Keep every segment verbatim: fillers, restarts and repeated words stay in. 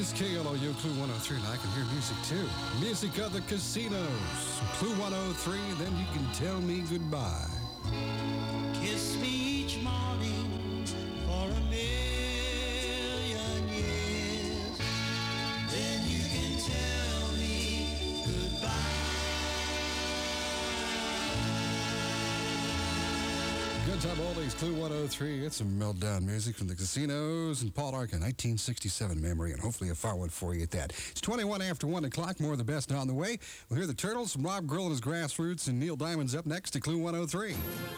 is K L O U Clue one oh three, and I can hear music too. Music of the casinos. Clue one oh three, then you can tell me goodbye. Kiss me each morning for a million years, then you can tell me goodbye. Good time oldies, Clue one oh three. It's some meltdown music from the casinos and Paul Arkin, nineteen sixty-seven memory, and hopefully a far one for you at that. It's twenty-one after one o'clock, more of the best on the way. We'll hear the Turtles from Rob Grill and his Grassroots, and Neil Diamond's up next to Clue one oh three.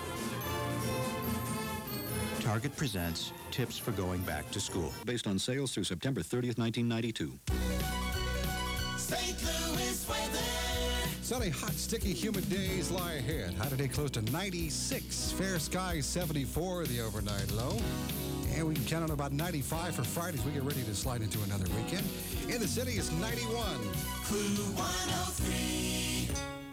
Target presents Tips for Going Back to School. Based on sales through September thirtieth, nineteen ninety-two. Saint Louis weather. Sunny, hot, sticky, humid days lie ahead. High today close to ninety-six. Fair skies, seventy-four, the overnight low. And we can count on about ninety-five for Friday as we get ready to slide into another weekend. In the city, it's ninety-one. Clue one oh three.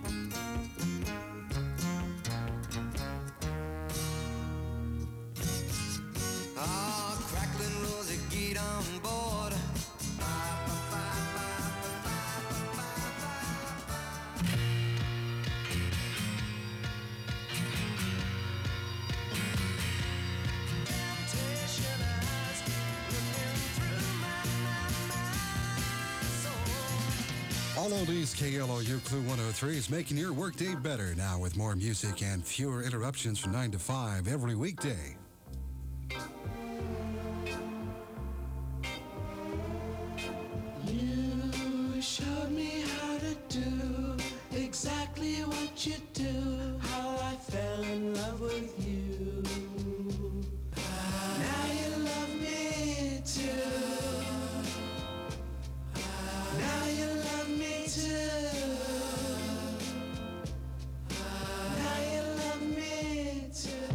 Ah, crackling Rosie, get on board. Temptation eyes looking through my, my, my soul. All oldies, K L O U Clue one oh three is making your workday better now with more music and fewer interruptions from nine to five every weekday. You showed me how to do exactly what you do, how I fell in love with you. Now you love me too. Now you love me too. Now you love me too.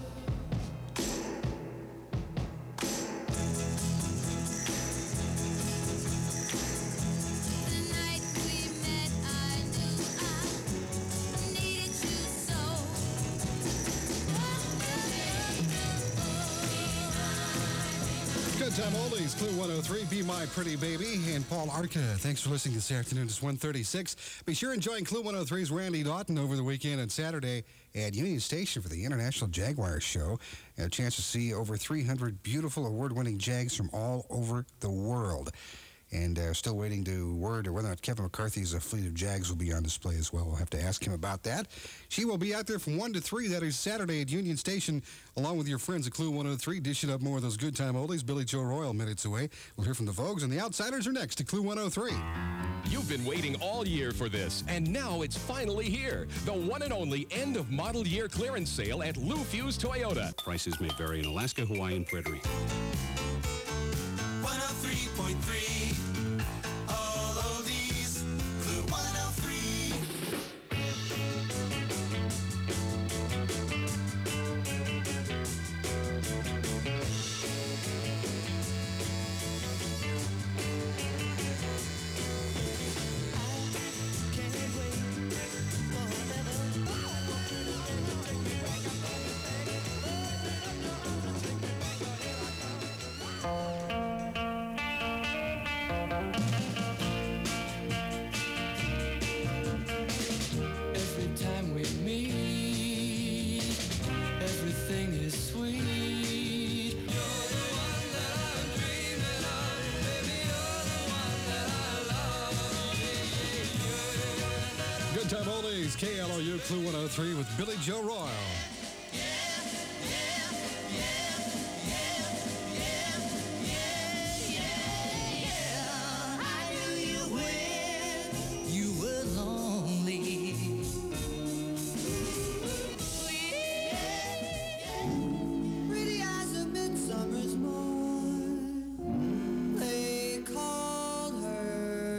The night we met, I knew I needed you so. Good time oldies, Clue one oh three, Be My Pretty Baby, and Paul Arca. Thanks for listening this afternoon. It's one thirty-six. Be sure and join Clue one oh three's Randy Doughton over the weekend and Saturday at Union Station for the International Jaguar Show. And a chance to see over three hundred beautiful award-winning Jags from all over the world. And uh, still waiting to word whether or not Kevin McCarthy's uh, fleet of Jags will be on display as well. We'll have to ask him about that. She will be out there from one to three. That is Saturday at Union Station, along with your friends at Clue one oh three, dishing up more of those good time oldies. Billy Joe Royal minutes away. We'll hear from the Vogues, and the Outsiders are next to Clue one oh three. You've been waiting all year for this, and now it's finally here. The one and only end of model year clearance sale at Lou Fuse Toyota. Prices may vary in Alaska, Hawaii, and Puerto Rico. one oh three point three. All oldies. Clue one oh three. Every time we meet, everything is sweet. You're the one that I'm dreaming of, baby. You're the one that I love. Good time oldies, K L O U Clue one oh three with Billy Joe Royal. I knew you when you were lonely. Pretty as a midsummer's morn. They called her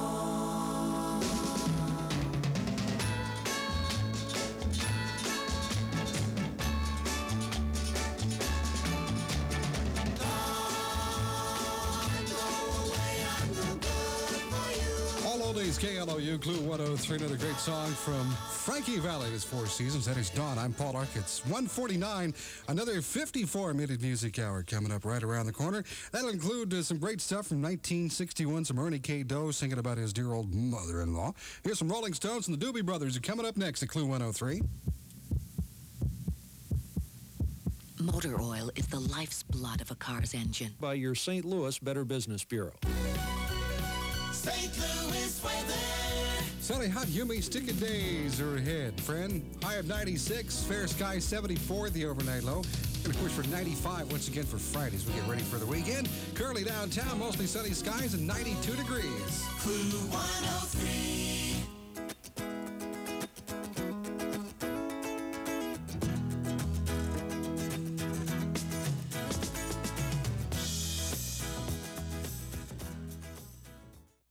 Dawn. Phillies, K L O U, Clue one oh three. Another great song from Frankie Valli. This Four Seasons. That is Dawn. I'm Paul Ark. It's one forty-nine. Another fifty-four minute music hour coming up right around the corner. That'll include uh, some great stuff from nineteen sixty-one. Some Ernie K. Doe singing about his dear old mother-in-law. Here's some Rolling Stones and the Doobie Brothers are coming up next at Clue one oh three. Motor oil is the life's blood of a car's engine. By your Saint Louis Better Business Bureau. Saint Louis weather. Sunny, hot, humid, sticky days are ahead, friend. High of ninety-six, fair sky seventy-four, the overnight low. And of course for ninety-five once again for Friday as we get ready for the weekend. Currently downtown, mostly sunny skies and ninety-two degrees. Clue one oh three.